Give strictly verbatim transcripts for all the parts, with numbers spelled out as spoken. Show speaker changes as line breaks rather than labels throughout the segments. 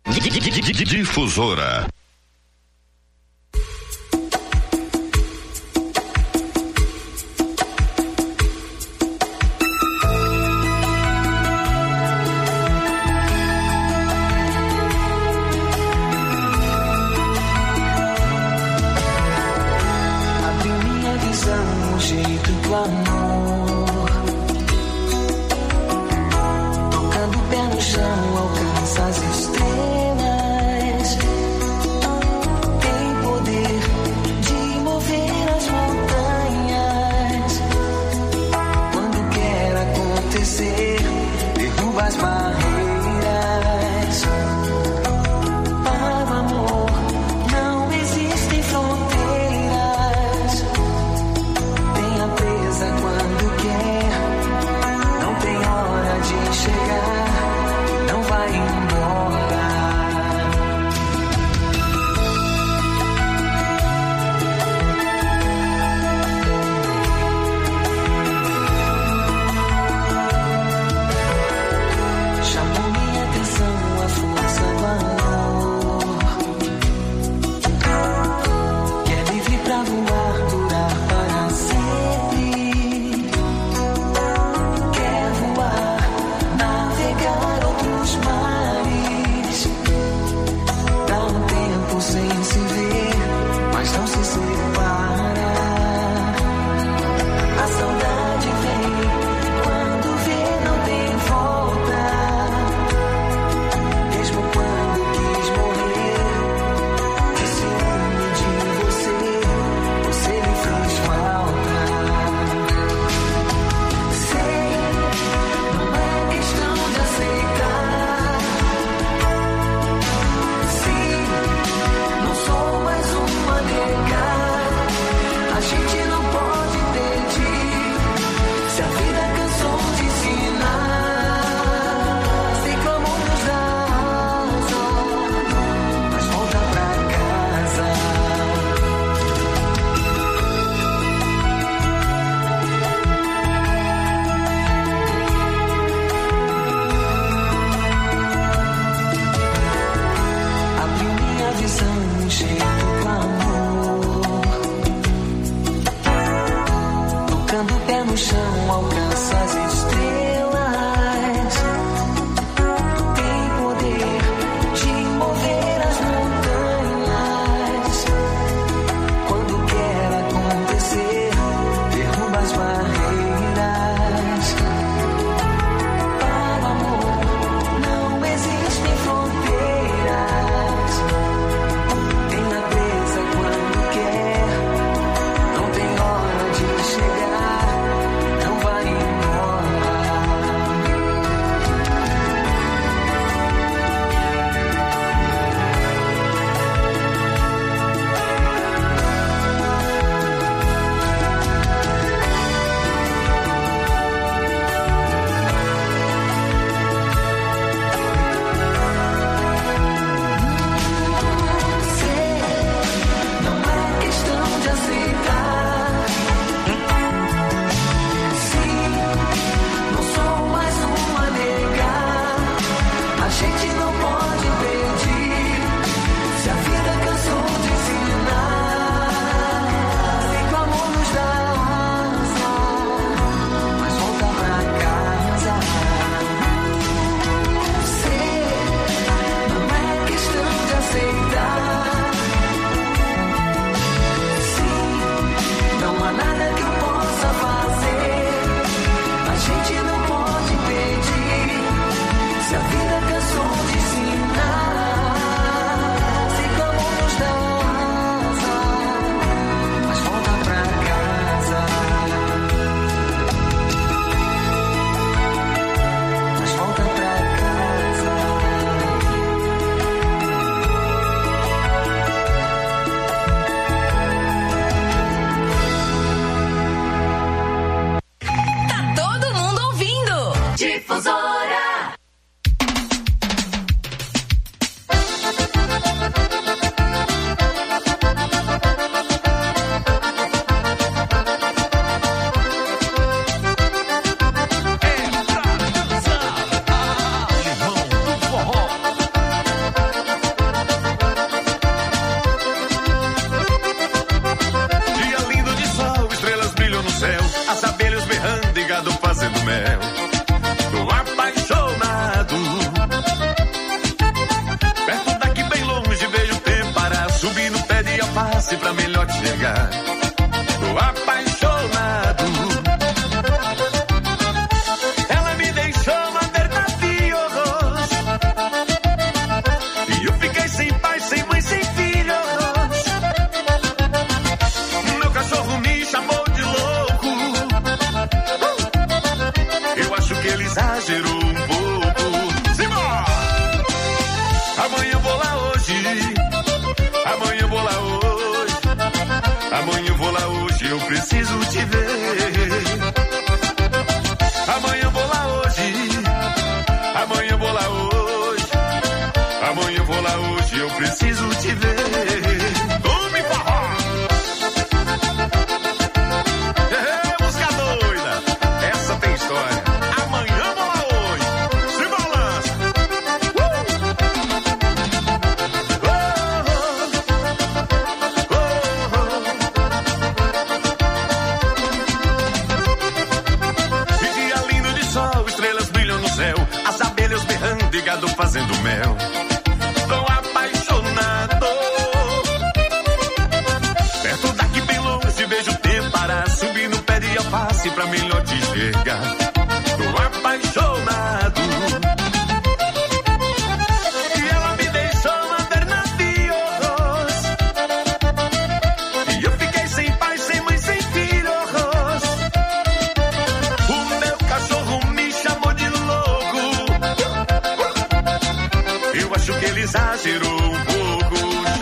Difusora. fazendo mel. Tô apaixonado. Perto daqui bem longe vejo o tempo para subir no pé de alface pra melhor te chegar. Tô apaixonado. Ela me deixou uma verdade horror. E eu fiquei sem pai, sem mãe, sem filhos. Meu cachorro me chamou de louco. Eu acho que ele exagerou um pouco. Simbora! Amanhã eu vou lá hoje. Amanhã eu vou lá hoje. Amanhã eu vou lá hoje. Eu preciso te ver. Amanhã eu vou lá hoje. Amanhã eu vou lá hoje. Amanhã eu vou lá hoje. Eu preciso te ver. Tome forró! É, música doida. Essa tem história. Amanhã eu vou lá hoje. Se balança. E dia lindo de sol, estrelas brilham no céu, as abelhas berrando e gado fazendo mel. Tô apaixonado. Perto daqui bem longe vejo o tempo para subir no pé de alface pra melhor te enxergar. Tô apaixonado. E ela me deixou uma perna de horror. E eu fiquei sem pai, sem mãe, sem filhos. O meu cachorro me chamou de louco. Eu acho que ele exagerou um pouco.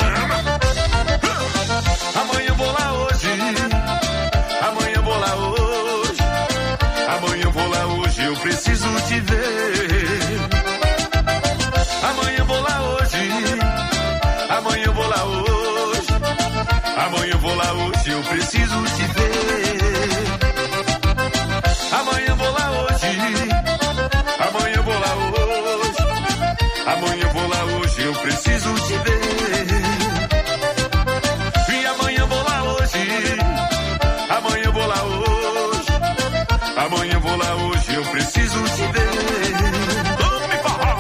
Amanhã eu vou lá hoje. Amanhã eu vou lá hoje. Amanhã eu vou lá hoje. Eu preciso te ver. Amanhã eu vou lá hoje. Amanhã eu vou lá hoje. Amanhã eu vou lá hoje. Eu preciso te ver. Amanhã eu vou lá hoje. Amanhã eu vou lá hoje. Amanhã eu vou lá hoje. Eu preciso te ver. E amanhã eu vou lá hoje. Amanhã eu vou lá hoje. Amanhã eu vou lá hoje. Eu preciso te ver. Tome forró!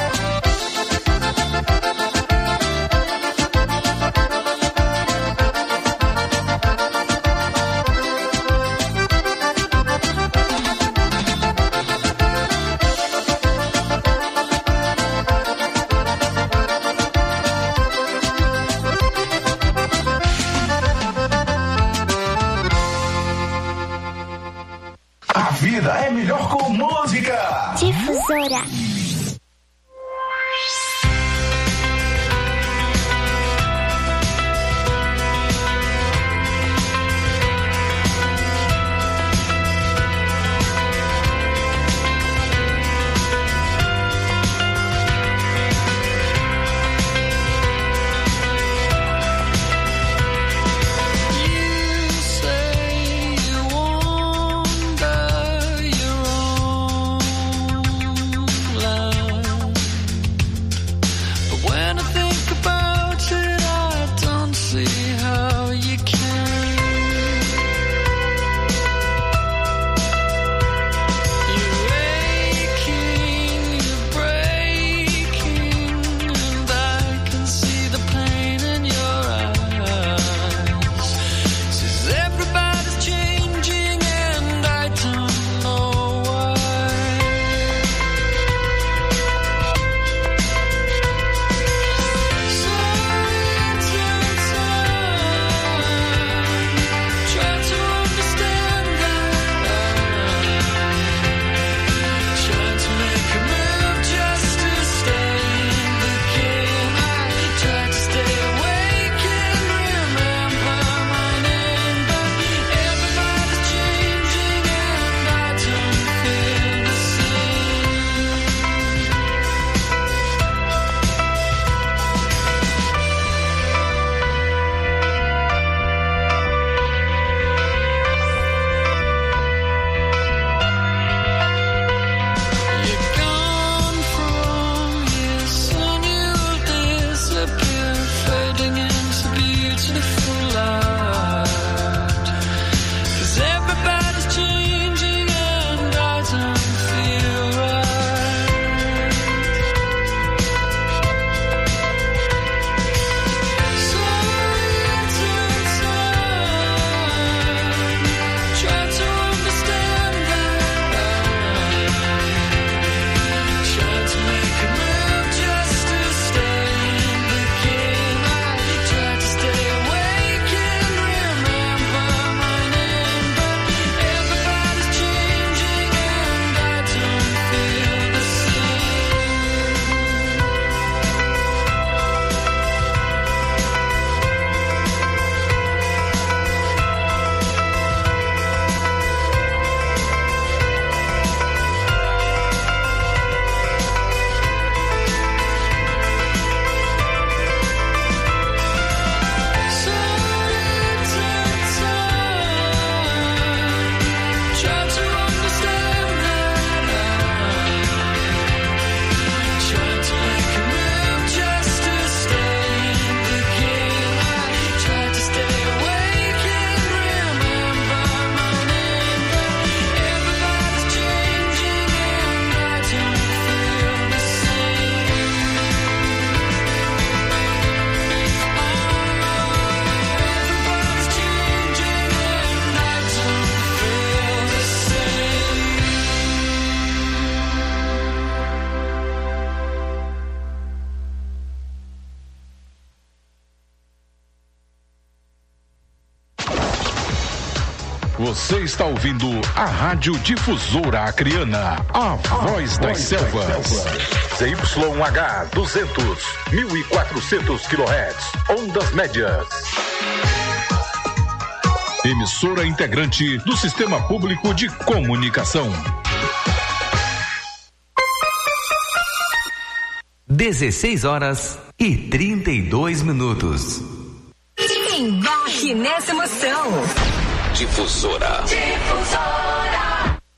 A vida é melhor com música.
Difusora.
Love
Você está ouvindo a Rádio Difusora Acreana, a, a voz, das, voz selvas. das selvas. Z Y H duzentos, mil e quatrocentos quilohertz, ondas médias. Emissora integrante do Sistema Público de Comunicação.
dezesseis horas e trinta e dois minutos.
Embarque nessa emoção.
Difusora.
Difusora.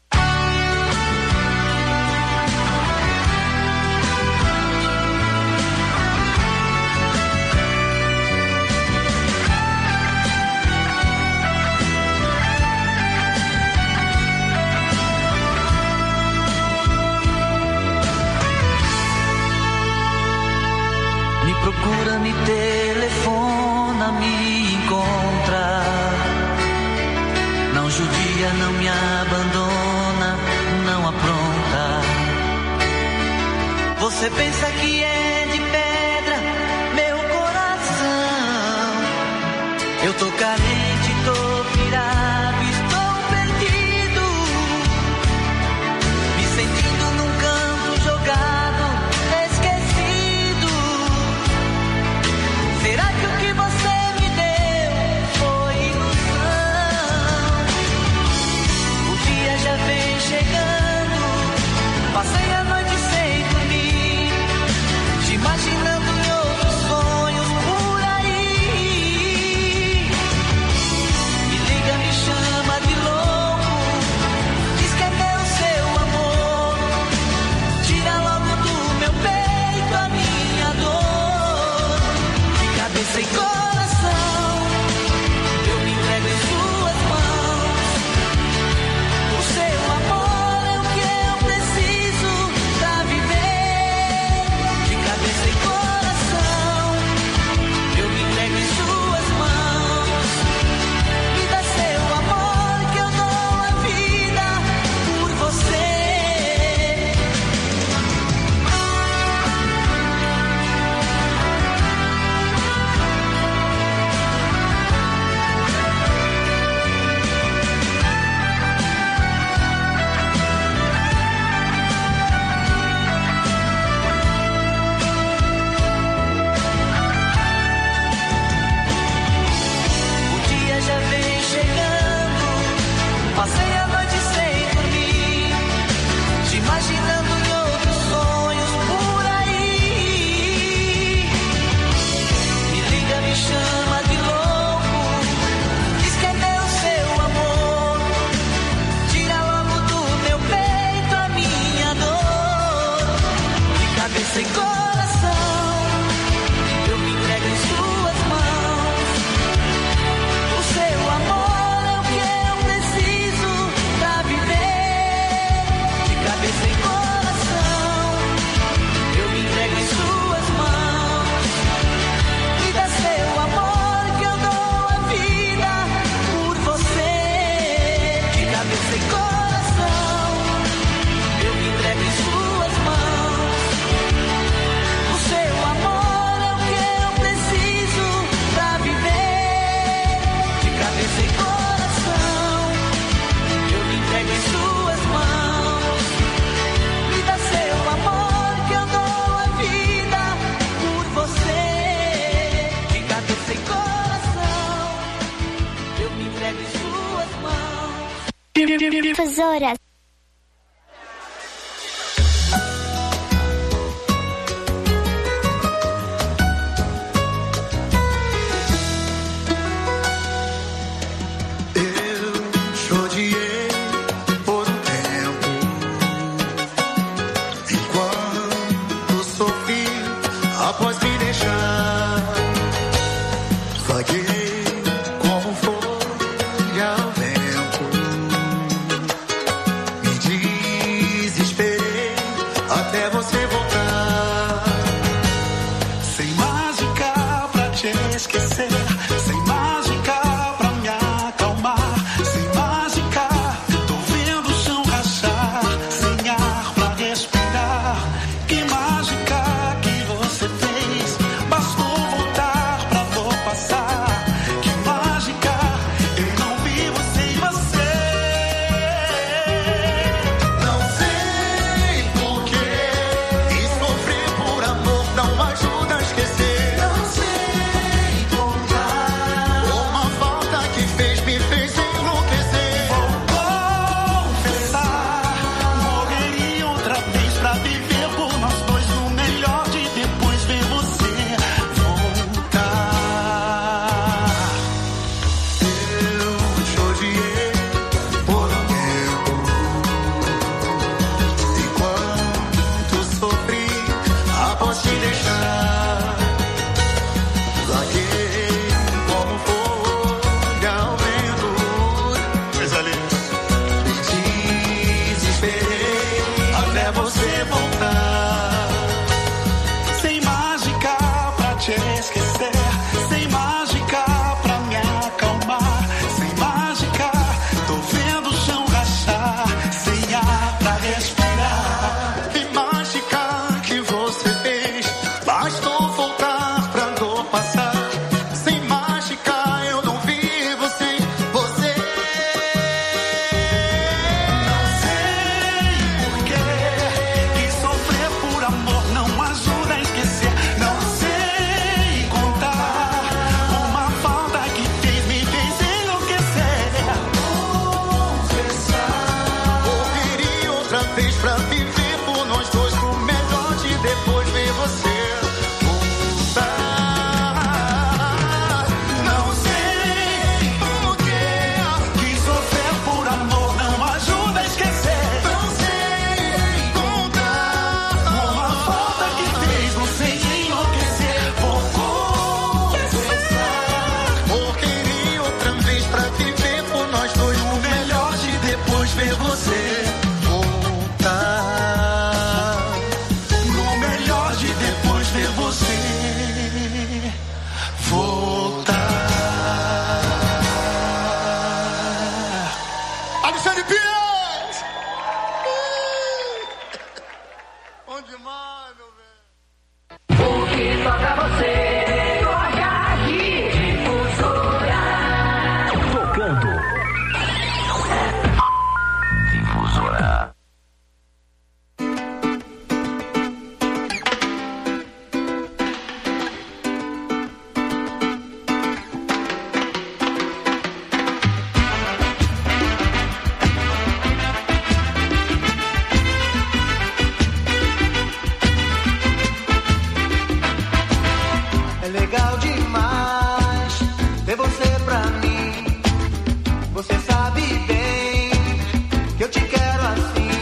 Me procura, me telefona, me encontra. Não judia, não me abandona, não apronta. Você pensa que é de pedra, meu coração. Eu tô carente, tô pirado, estou perdido. Me sentindo num canto jogado, esquecido. Será que o que você me deu foi ilusão? O dia já vem chegando, passei a noite sem dormir, te imaginando em outros sonhos por aí. Me liga, me chama de louco, diz que é meu seu amor. Tira logo do meu peito a minha dor. De cabeça e coração, eu me entrego em suas mãos. O seu amor é o que eu preciso pra viver. De cabeça e coração, eu me entrego em suas mãos. Me dá seu amor que eu dou a vida por você. O dia já vem chegando, passei a noite sem dormir, te imaginando em outros sonhos por aí. Me liga, me chama de louco, diz que é meu seu amor. Tira logo do meu peito a minha dor. De cabeça e coração, eu me entrego em suas mãos. O seu amor é o que eu preciso pra viver. De cabeça e coração, eu me entrego em suas mãos. Me dá seu amor que eu dou a vida por você. De cabeça e coração, eu me entrego em suas mãos. O seu amor é o que eu preciso pra viver. De cabeça e coração, eu me entrego em suas mãos. Me dá seu amor que eu dou a vida por você. De cabeça e coração, eu me entrego em suas mãos.
Difusora.
Eu chorei por um tempo, enquanto sofri após me deixar. Vaguei como folha ao vento, até você voltar. Sem mágica pra te esquecer, sem mágica pra me acalmar, sem mágica tô vendo o chão rachar, sem ar pra respirar. Que mágica que você fez, bastou voltar pra dor passar. Sem mágica eu não vivo sem você. Não sei porquê que sofrer por amor não ajuda a esquecer. Não sei contar uma falta que fez, me fez enlouquecer. Confessar, morreria outra vez pra viver por nós dois, o melhor de depois ver você voltar. Não sei porquê que sofrer por amor não ajuda a esquecer. Não sei contar uma falta que fez, não sei enlouquecer. Vou confessar, morreria outra vez pra viver por nós dois, o melhor de depois ver você voltar. No melhor de depois ver você voltar. Alexandre Pires! Bom demais, meu velho.
O que toca você, toca aqui. Difusora.
Tocando.
Difusora.
É legal demais ter você pra mim. Você sabe bem que eu te quero assim.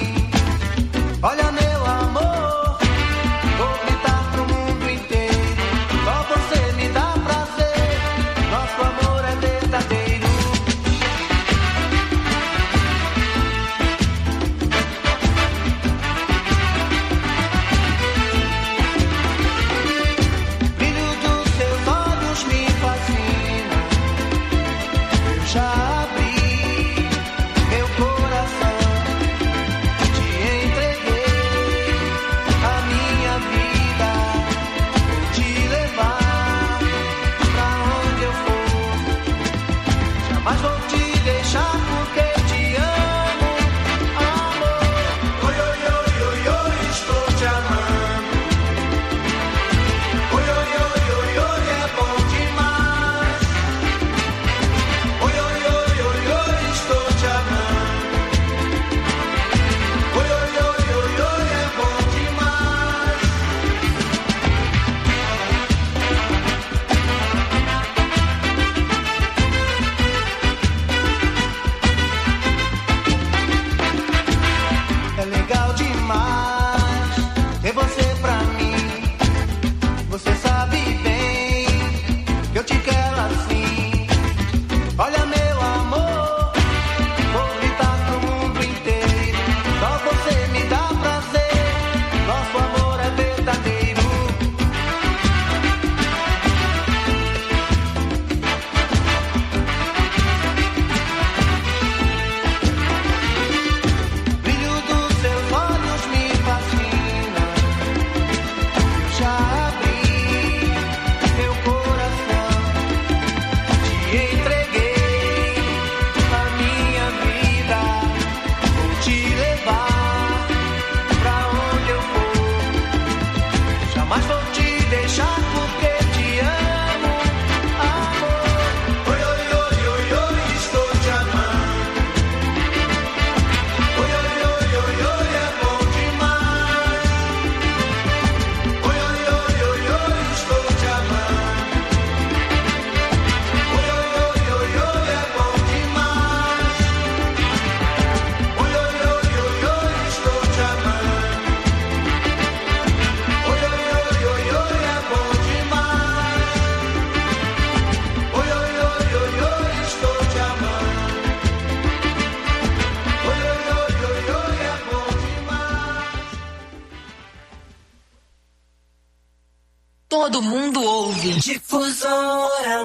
todo mundo ouve.
Difusora.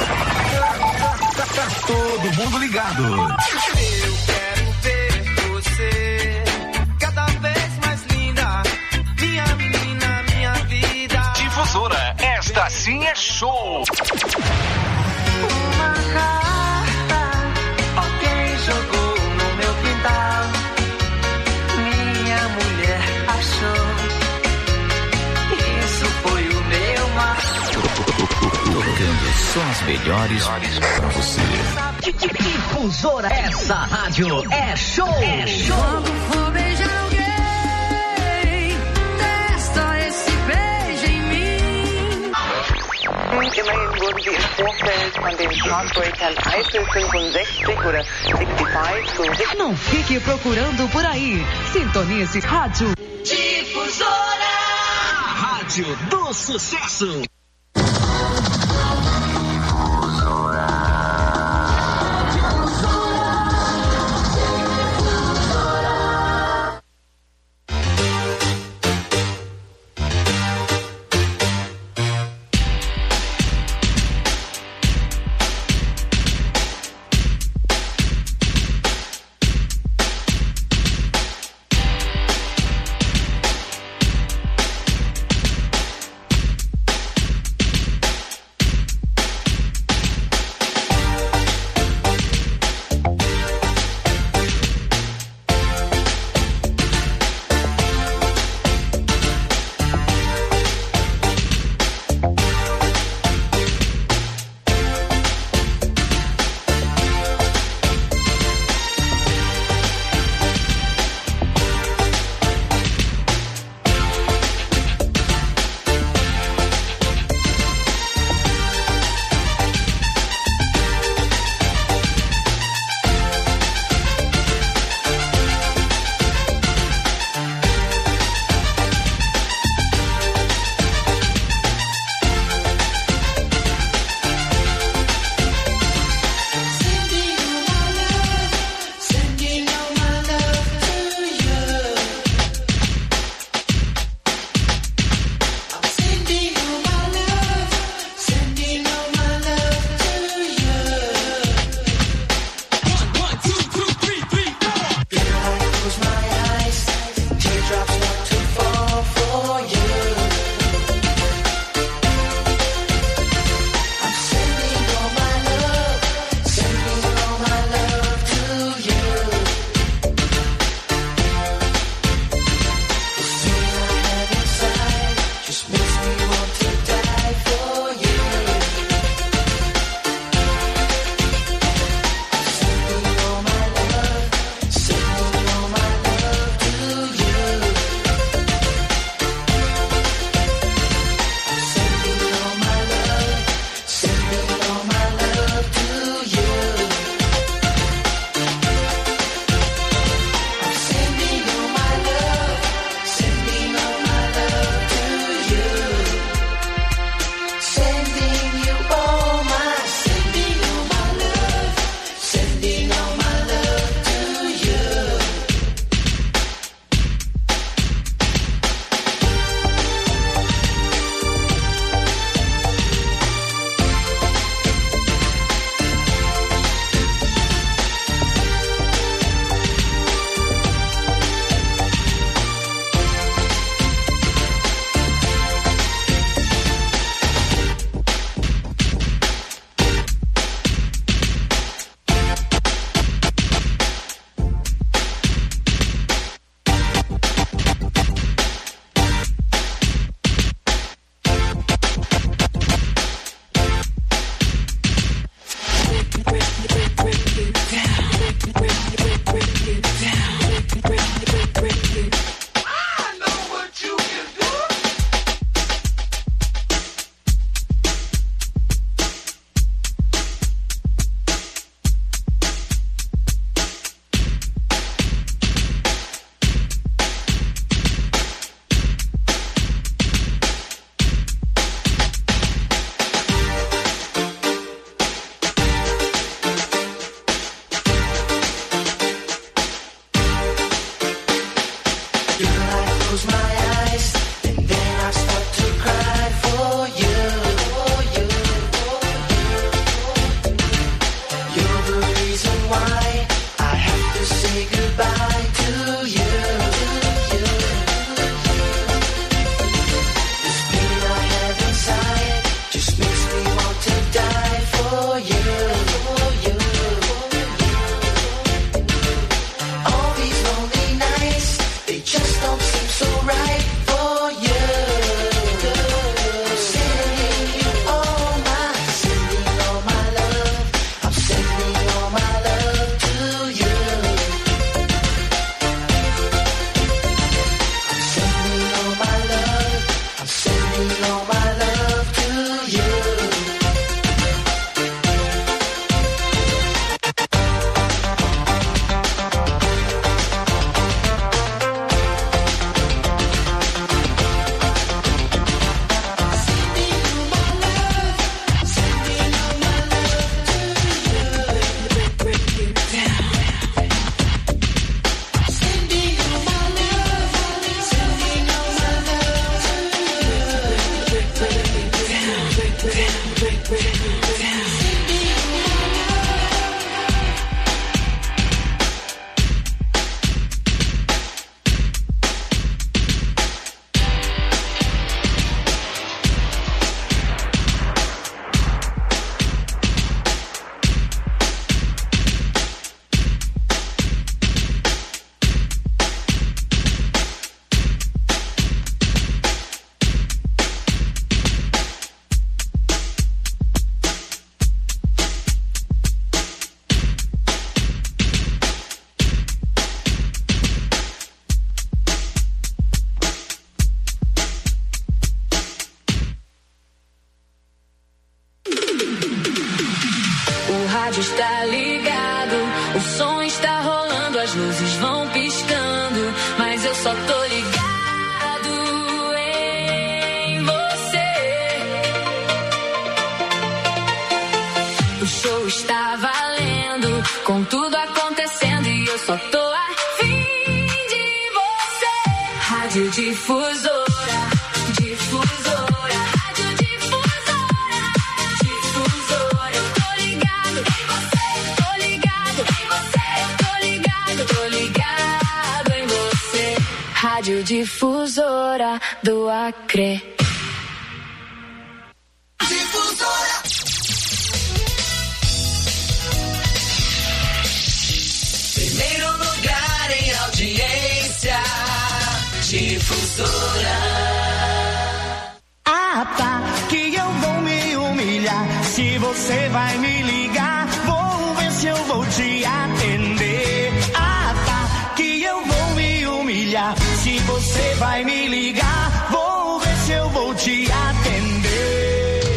Tá todo mundo ligado.
Eu quero ver você cada vez mais linda. Minha menina, minha vida.
Difusora, esta sim é show.
Uma carta, alguém jogou no meu quintal. Minha mulher achou. Isso foi o meu mar.
Tocando só as melhores pra você.
Difusora, essa rádio é show. É show.
Quando for beijar alguém, testa esse beijo em mim.
Immerhin wurden sie im Vorfeld von den Chartbreakern Eifel fünfundsechzig oder sechsundsechzig zu...
Não fique procurando por aí. Sintonize rádio
Difusora,
a rádio do sucesso.
close my eyes and then I start to cry for
está ligado, o som está rolando, as luzes vão piscando, mas eu só tô ligado em você. O show está valendo, com tudo acontecendo e eu só tô afim de você. Rádio Difusora, Difusora, Rádio Difusora, Difusora. Eu tô ligado em você, tô ligado em você, tô ligado, tô ligado em você. Rádio Difusora do Acre.
Difusora. Primeiro lugar em audiência, Difusora.
Ah, tá, que eu vou me humilhar. Se você vai me ligar, vou ver se eu vou te atender. Ah, tá, que eu vou me humilhar. Se você vai me ligar, vou ver se eu vou te atender.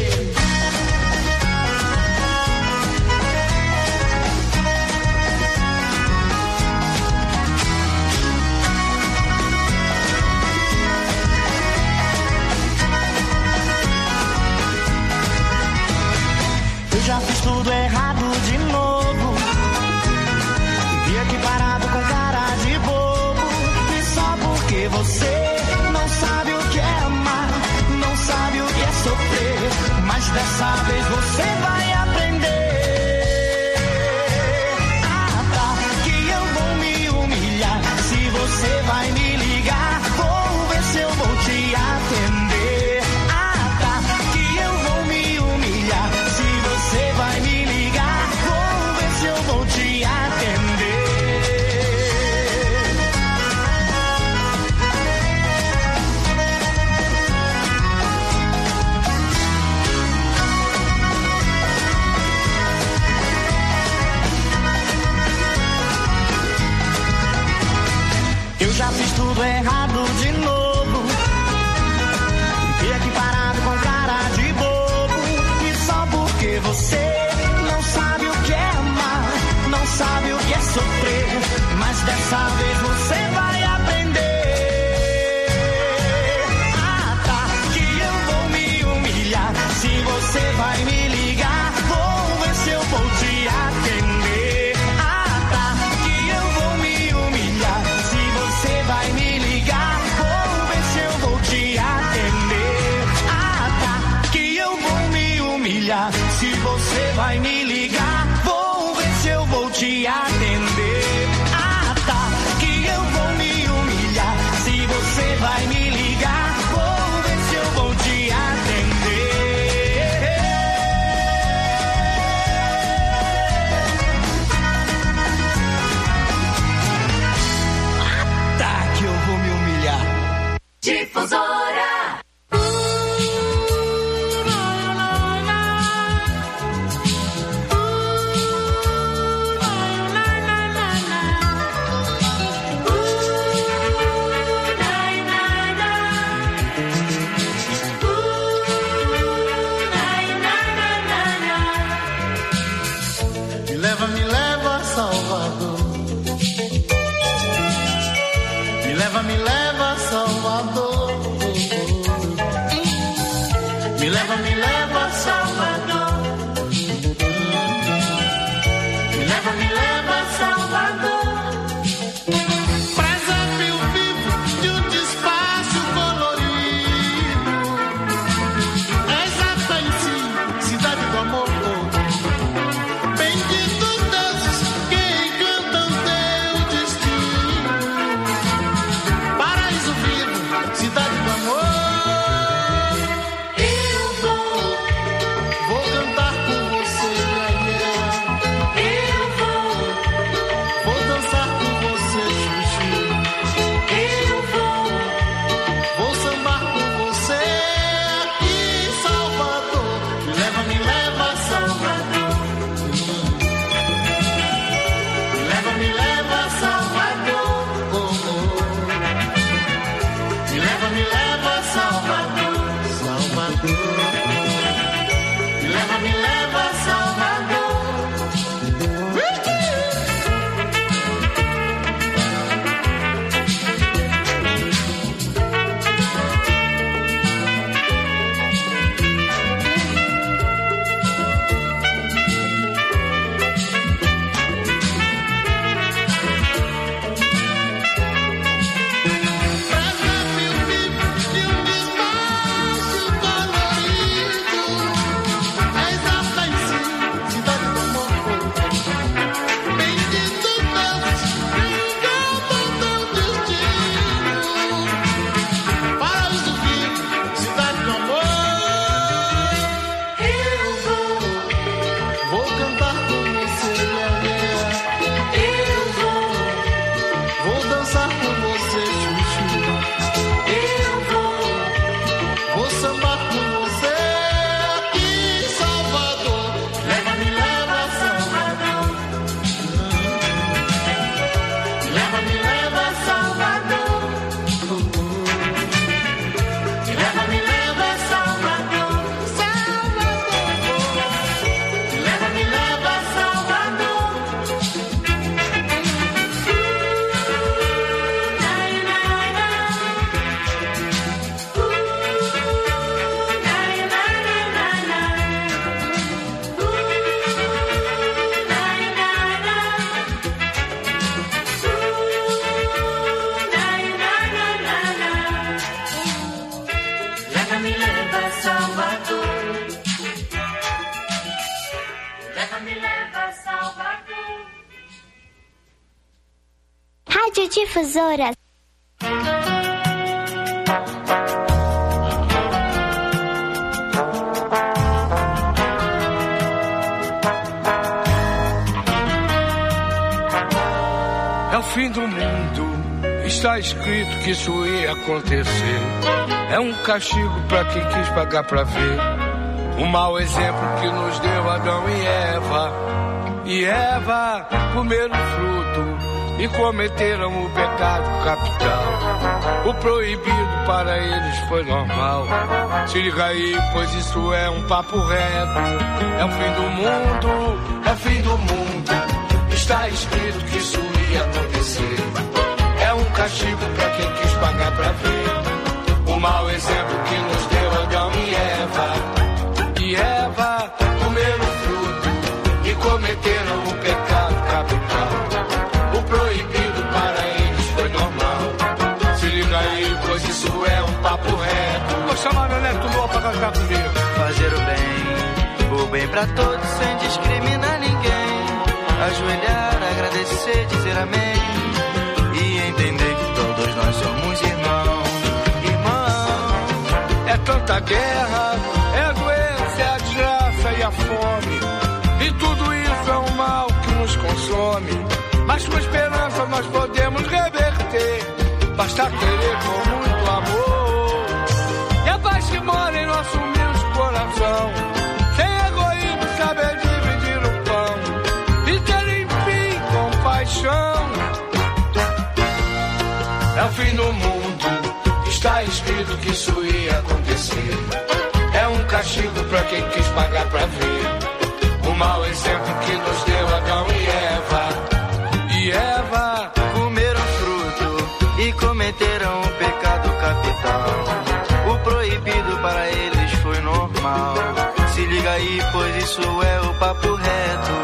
Já fiz tudo errado de novo. Vi aqui parado com cara de bobo. E só porque você não sabe o que é amar, não sabe o que é sofrer. Mas dessa vez você vai aprender. Ah, tá, que eu vou me humilhar. Se você vai me ligar, vou ver se eu vou te atender. Ah, tá, que eu vou me humilhar. Você vai me ligar, vou ver se eu vou te atender. Eu já fiz tudo errado de novo. Fiquei aqui parado com cara de bobo. E só porque você não sabe o que é amar, não sabe o que é sofrer. Mas dessa vez você vai aprender. Ah, tá, que eu vou me humilhar. Se você vai me ligar, vou ver se eu vou te atender. Ah, tá, que eu vou me humilhar. Se você vai me ligar, vou ver se eu vou te atender. Ah, tá, que eu vou me humilhar. Se você vai me ligar, vou ver se eu vou te atender. Ah, tá, que eu vou me humilhar. Se você vai me ligar, vou ver se eu vou te atender. Ah, tá, que eu vou me humilhar.
Difusora.
Me leva, me leva, Salvador. Me leva, me leva, Salvador. Me leva, me leva, Salvador. Me leva, me leva, Salvador. Presépio vivo de um despacho colorido. Exata em si, cidade do amor. Benditos deuses que encantam teu destino. Paraíso
Difusora.
É o fim do mundo, está escrito que isso ia acontecer. É um castigo pra quem quis pagar pra ver. Um mau exemplo que nos deu Adão e Eva. E Eva comeram o fruto e cometeram o pecado capital. O proibido para eles foi normal. Se liga aí, pois isso é um papo reto. É o fim do mundo, é o fim do mundo. Está escrito que isso ia acontecer. É um castigo pra quem quis pagar pra ver. O mau exemplo que nos deu Adão e Eva. E Eva comeram o fruto e cometeram o pecado capital. O proibido para eles foi normal. Se liga aí, pois isso é um papo reto. Vou chamar meu neto Lua pra cantar comigo.
Fazer o bem, o bem pra todos sem discriminar ninguém. Ajoelhar, agradecer, dizer amém. E entender que todos nós somos irmãos. Irmãos.
É tanta guerra, é a doença, é a desgraça e a fome. E tudo isso é um mal que nos consome. Mas com esperança nós podemos reverter. Basta querer com muito amor. E a paz que mora em nosso humilde coração. Sem egoísmo, saber dividir o pão. E ter enfim compaixão. É o fim do mundo, está escrito que isso ia acontecer. É um castigo pra quem quis pagar pra ver. O mau exemplo que nos deu Adão e Eva. E Eva
comeram fruto e cometeram o pecado capital. O proibido para eles foi normal. Se liga aí, pois isso é o papo reto.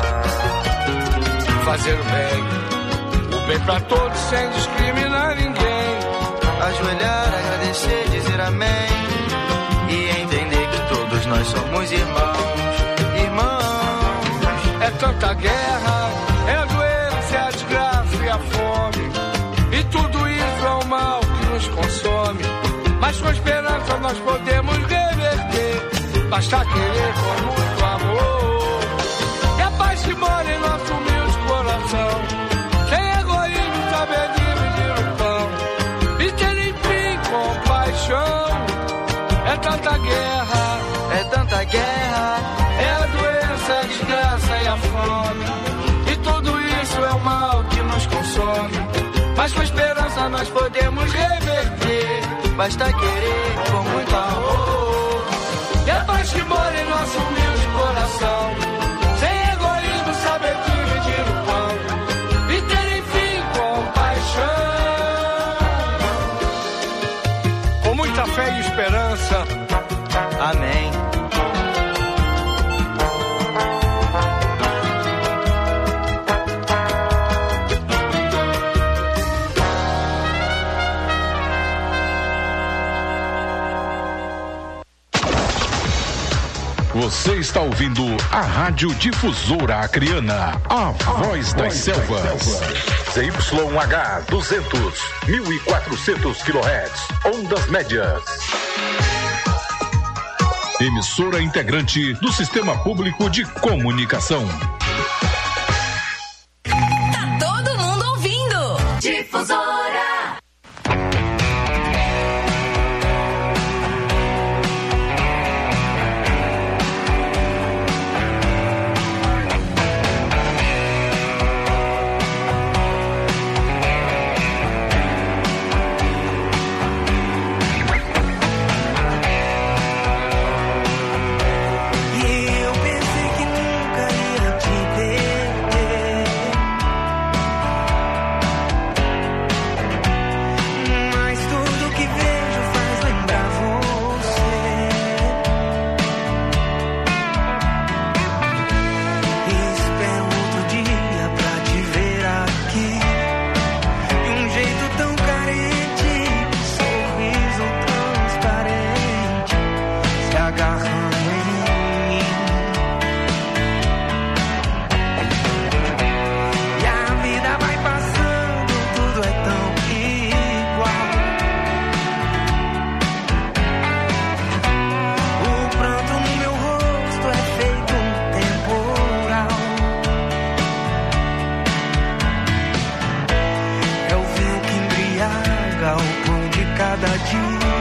Fazer o bem, o bem pra todos sem discriminar ninguém.
Ajoelhar, agradecer, dizer amém. E entender que todos nós somos irmãos. Irmãos.
É tanta guerra, é a doença, é a desgraça e a fome. E tudo isso é um mal que nos consome. Mas com esperança nós podemos reverter. Basta querer com muito amor. E a paz que mora em nosso humilde coração. Sem egoísmo, saber dividir o pão. E ter enfim compaixão. É tanta guerra,
é tanta guerra.
É a doença, a desgraça e a fome. E tudo isso é o mal que nos consome. Mas com esperança nós podemos reverter.
Basta querer com muito amor.
E a paz que mora em nosso humilde coração. Sem egoísmo, saber dividir o pão. E ter enfim compaixão. Com muita fé e esperança.
Amém.
Você está ouvindo a Rádio Difusora Acreana, a voz das selvas. Z Y H duzentos, mil e quatrocentos quilohertz, ondas médias. Emissora integrante do Sistema Público de Comunicação.
Tá todo mundo ouvindo. Difusora.
amarga o pão de cada dia.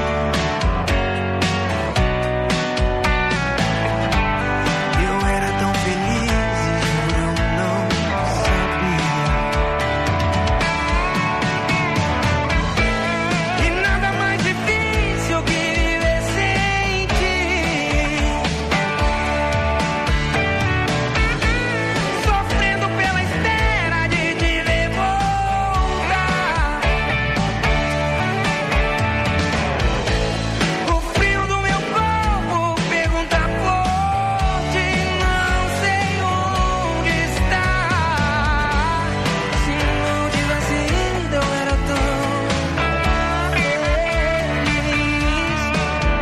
Eu era tão feliz e eu não sabia. E nada mais difícil que viver sem ti, sofrendo pela espera de te ver voltar. O frio do meu corpo pergunta forte, não sei onde está. Se não tivesse ido eu era tão feliz.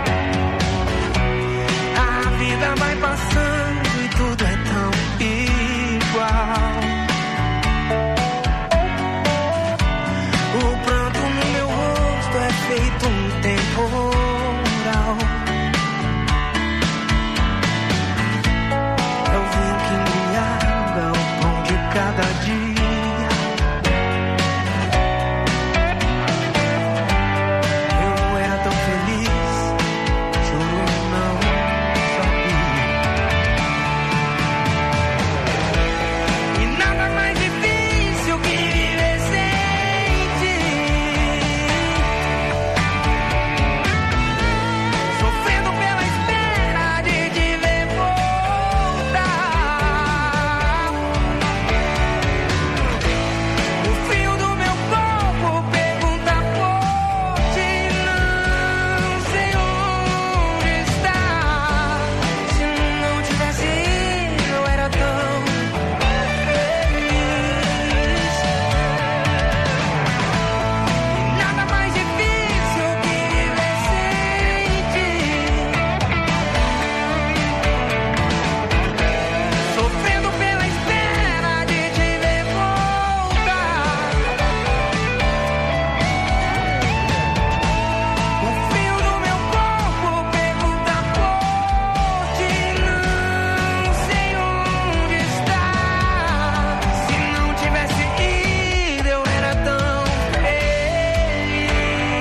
A vida vai passando e tudo é tão igual. O pranto no meu rosto é feito um temporal. É o vinho que embriaga o pão de cada dia. Eu era tão feliz, juro não sabia. E nada mais difícil que viver sem ti, sofrendo pela espera de te ver voltar. O frio do meu corpo pergunta por ti, não sei onde está. Se não tivesse ido eu era tão feliz. E nada mais difícil que viver sem ti, sofrendo pela espera de te ver voltar. O frio do meu corpo pergunta por ti, não sei onde está. Se não tivesse ido eu era tão feliz.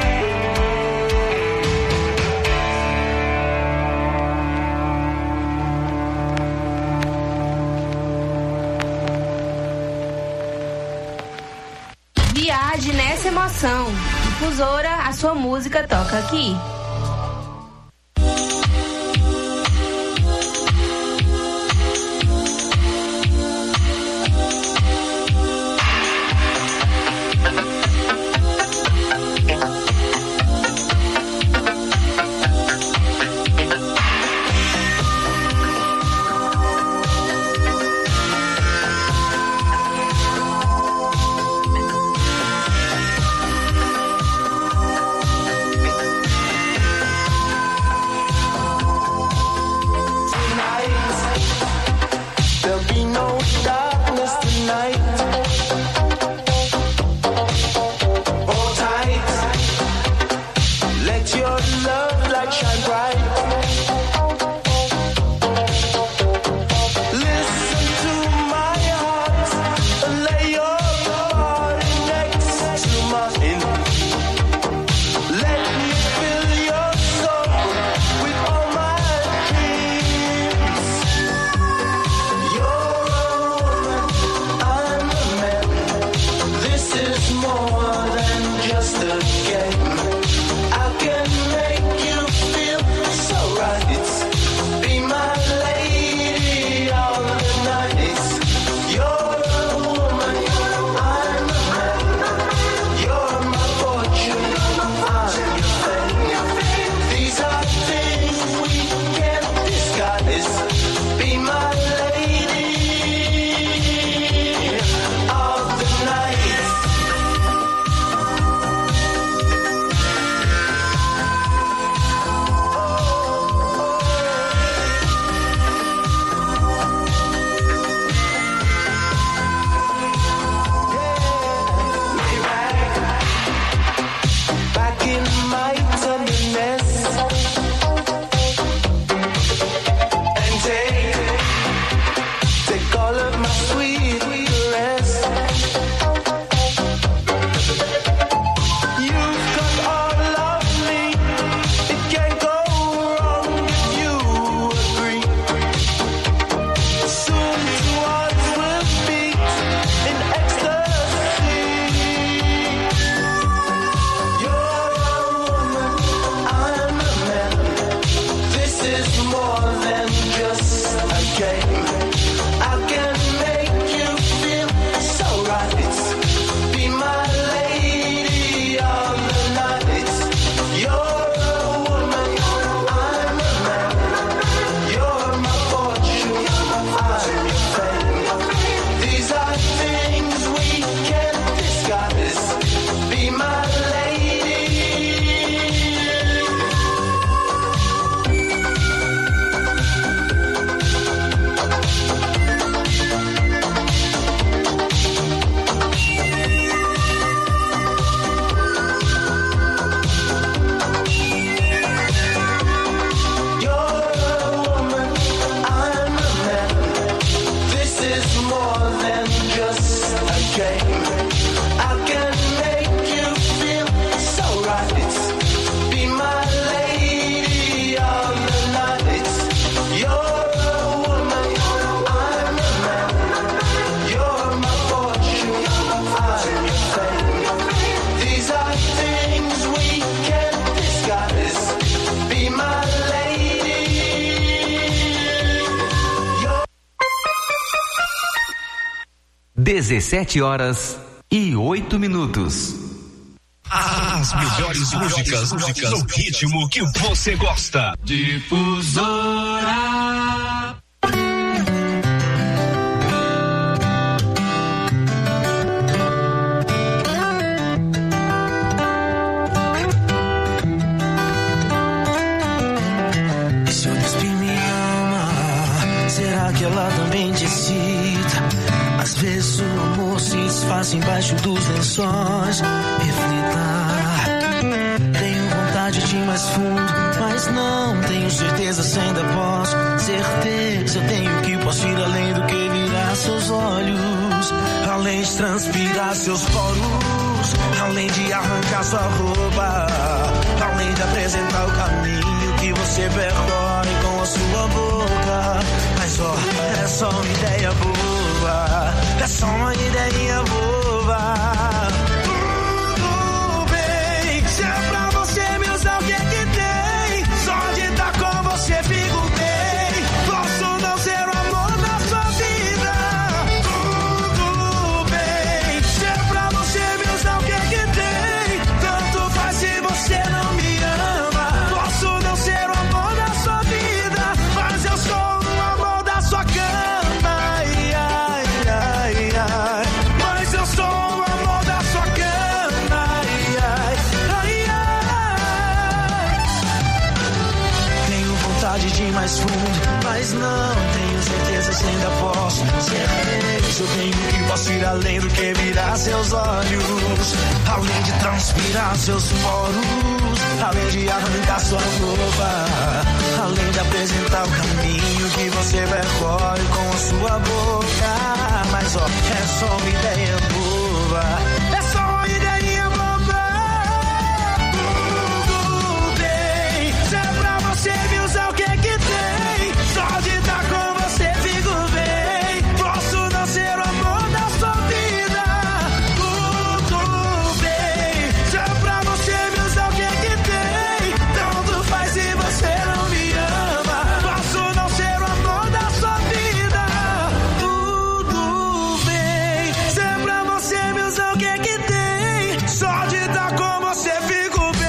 Viaje nessa emoção. Difusora, a sua música toca aqui.
There'll be no darkness tonight. Hold tight. Let your love light shine bright. Listen to my heart and lay your body next to mine. Let me fill your soul with all my dreams. You're a woman, I'm a man. This is more than just a game. I can make you feel so right. Be my lady all the night. You're a woman, I'm a man. You're my fortune, I'm your fame. These are things we can't disguise. Be my lady of the night.
dezessete horas e oito minutos.
As melhores músicas, músicas no ritmo que você gosta. Difusora.
Se o Despir me ama, será que ela também te excita? Às vezes o amor se desfaz embaixo dos lençóis. Reflita. Tenho vontade de ir mais fundo, mas não tenho certeza se ainda posso. Certeza eu tenho que posso ir além do que virar seus olhos, além de transpirar seus poros, além de arrancar sua roupa, além de apresentar o caminho que você percorre com a sua boca. Mas ó, é só uma ideia boba, é só uma ideia boba. Tudo bem, se é pra você me usar, o que é que tem? Só de estar com você fico bem. Posso não ser o amor da sua vida. Tudo bem, se é pra você me usar, o que é que tem? Tanto faz se você não me ama. Posso não ser o amor da sua vida, mas eu sou o amor da sua cama. Ai, ai, ai, ai. Mas eu sou o amor da sua cama. Ai, ai, ai, ai. Tenho vontade de ir mais fundo, mas não tenho certeza se ainda posso. Certeza eu tenho que posso ir além do que virar seus olhos, além de transpirar seus poros, além de arrancar sua roupa, além de apresentar o caminho que você percorre com a sua boca. Mas ó, é só uma ideia boba, é só uma ideia boba. Tudo bem, se é pra você me usar, o que é que tem? Só de estar com você fico bem. Posso não ser o amor da sua vida. Tudo bem, se é pra você me usar, o que é que tem? Tanto faz se você não me ama. Posso não ser o amor da sua vida. Tudo bem, se é pra você me usar, o que é que tem? Só de estar com você fico bem.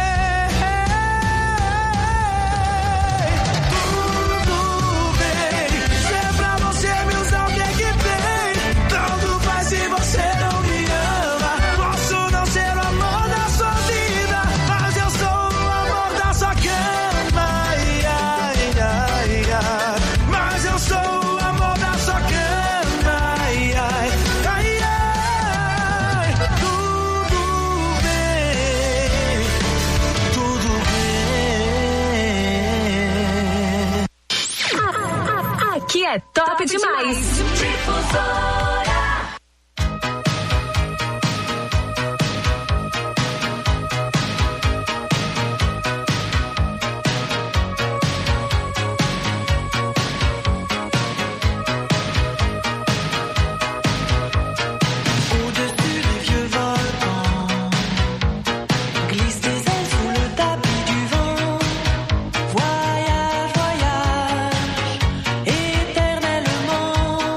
Tudo bem, se é pra você me usar, o que é que tem? Tanto faz se você não me ama. Posso não ser o amor da sua vida, mas eu sou o amor da sua cama. Ai, ai, ai, ai. Mas eu sou o amor da sua cama. Ai, ai, ai, ai. Tudo bem, tudo bem.
Aqui é top demais.
Au-dessus des vieux volcans, glisse tes ailes sous le tapis du vent. Voyage, voyage, éternellement.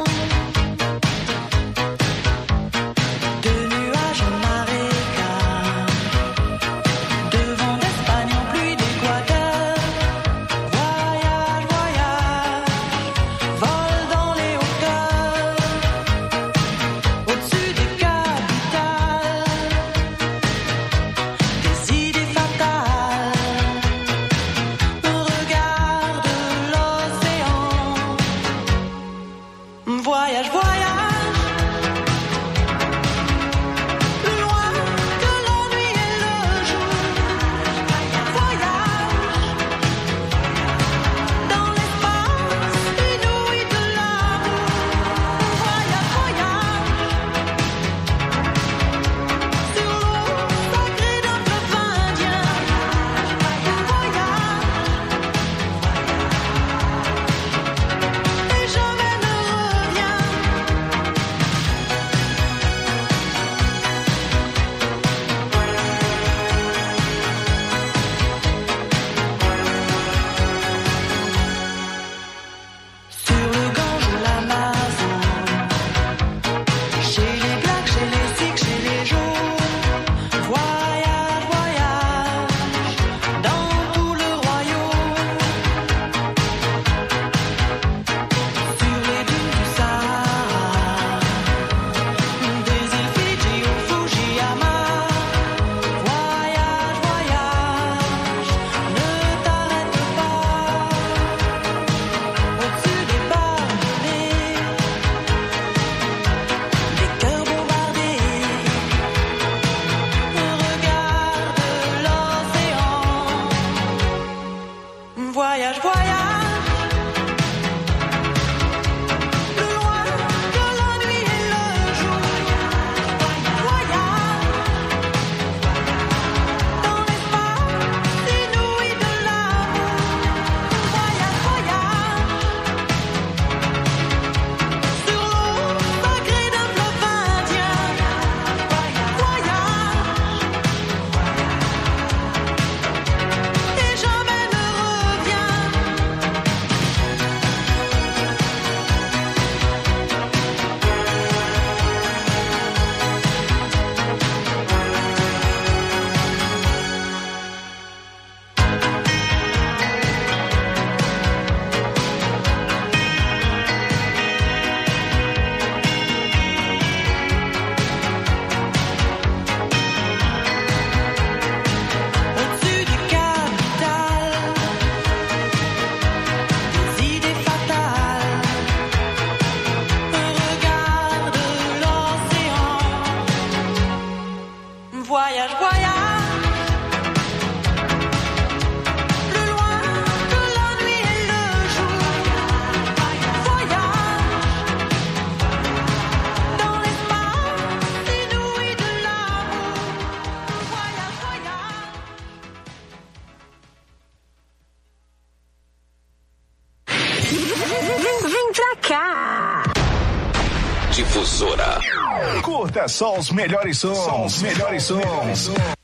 cá.
Difusora.
Curta só os melhores sons, os melhores sons.